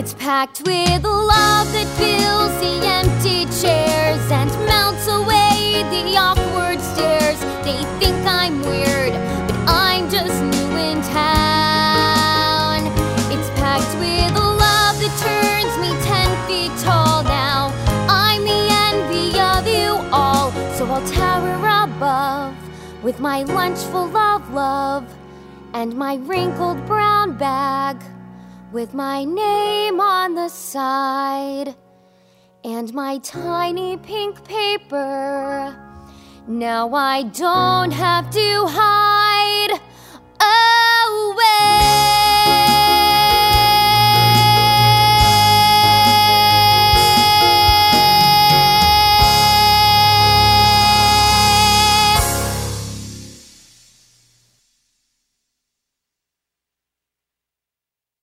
It's packed with love that fills the empty chairs and melts away the awkward stares. They think I'm weird, but I'm just new in town. It's packed with love that turns me 10 feet tall now. I'm the envy of you all, so I'll tower above with my lunch full of love and my wrinkled brown bag with my name on the side and my tiny pink paper. Now I don't have to hide.